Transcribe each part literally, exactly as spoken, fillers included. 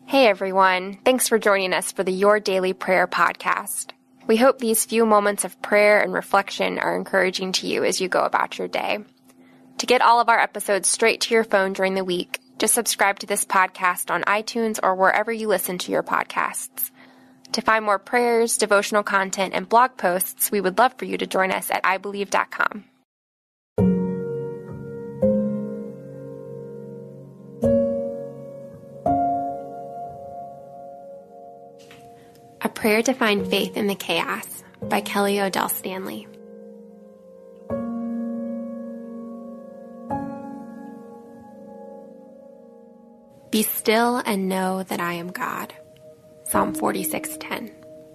Hey everyone, thanks for joining us for the Your Daily Prayer podcast. We hope these few moments of prayer and reflection are encouraging to you as you go about your day. To get all of our episodes straight to your phone during the week, just subscribe to this podcast on iTunes or wherever you listen to your podcasts. To find more prayers, devotional content, and blog posts, we would love for you to join us at i believe dot com. A Prayer to Find Faith in the Chaos by Kelly O'Dell Stanley. Be still and know that I am God. Psalm forty-six ten.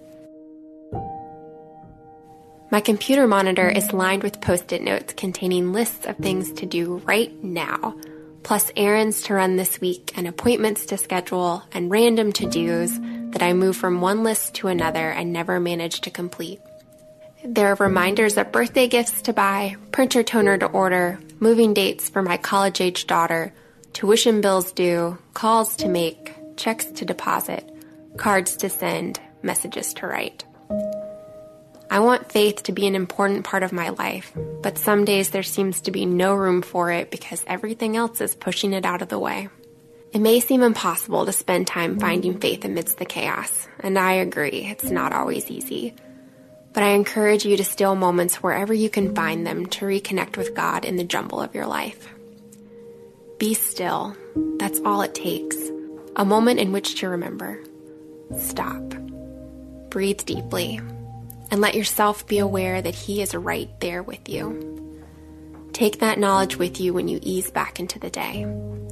My computer monitor is lined with Post-it notes containing lists of things to do right now, plus errands to run this week and appointments to schedule and random to-dos that I move from one list to another and never manage to complete. There are reminders of birthday gifts to buy, printer toner to order, moving dates for my college-age daughter, tuition bills due, calls to make, checks to deposit, cards to send, messages to write. I want faith to be an important part of my life, but some days there seems to be no room for it because everything else is pushing it out of the way. It may seem impossible to spend time finding faith amidst the chaos, and I agree, it's not always easy. But I encourage you to steal moments wherever you can find them to reconnect with God in the jumble of your life. Be still. That's all it takes. A moment in which to remember. Stop. Breathe deeply. And let yourself be aware that He is right there with you. Take that knowledge with you when you ease back into the day.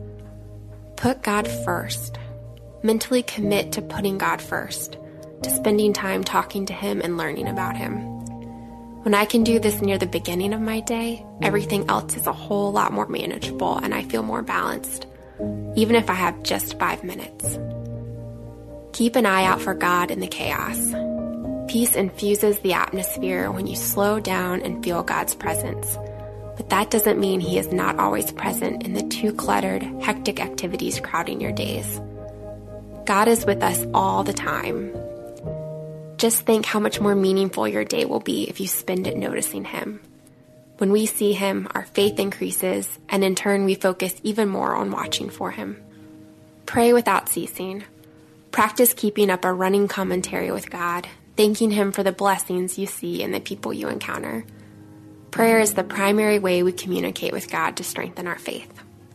Put God first. Mentally commit to putting God first, to spending time talking to Him and learning about Him. When I can do this near the beginning of my day, everything else is a whole lot more manageable and I feel more balanced, even if I have just five minutes. Keep an eye out for God in the chaos. Peace infuses the atmosphere when you slow down and feel God's presence. But that doesn't mean He is not always present in the too cluttered, hectic activities crowding your days. God is with us all the time. Just think how much more meaningful your day will be if you spend it noticing Him. When we see Him, our faith increases, and in turn we focus even more on watching for Him. Pray without ceasing. Practice keeping up a running commentary with God, thanking Him for the blessings you see in the people you encounter. Prayer is the primary way we communicate with God to strengthen our faith.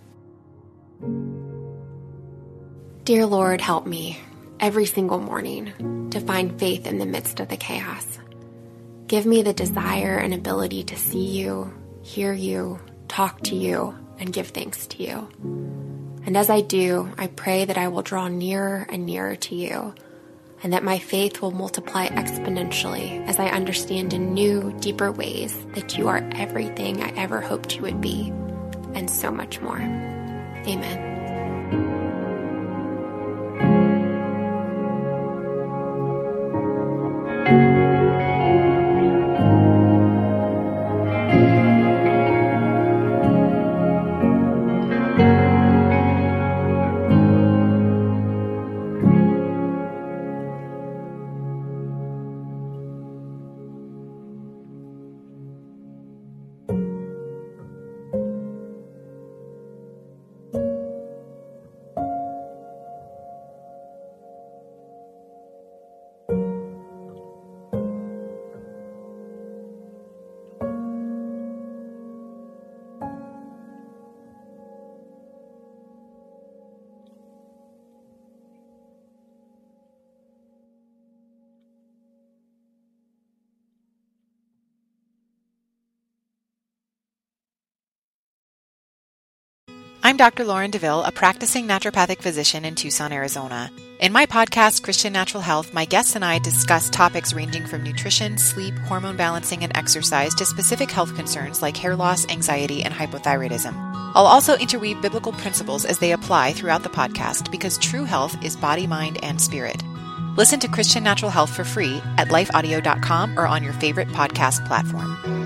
Dear Lord, help me every single morning to find faith in the midst of the chaos. Give me the desire and ability to see You, hear You, talk to You, and give thanks to You. And as I do, I pray that I will draw nearer and nearer to You, and that my faith will multiply exponentially as I understand in new, deeper ways that You are everything I ever hoped You would be, and so much more. Amen. I'm Doctor Lauren DeVille, a practicing naturopathic physician in Tucson, Arizona. In my podcast, Christian Natural Health, my guests and I discuss topics ranging from nutrition, sleep, hormone balancing, and exercise to specific health concerns like hair loss, anxiety, and hypothyroidism. I'll also interweave biblical principles as they apply throughout the podcast because true health is body, mind, and spirit. Listen to Christian Natural Health for free at life audio dot com or on your favorite podcast platform.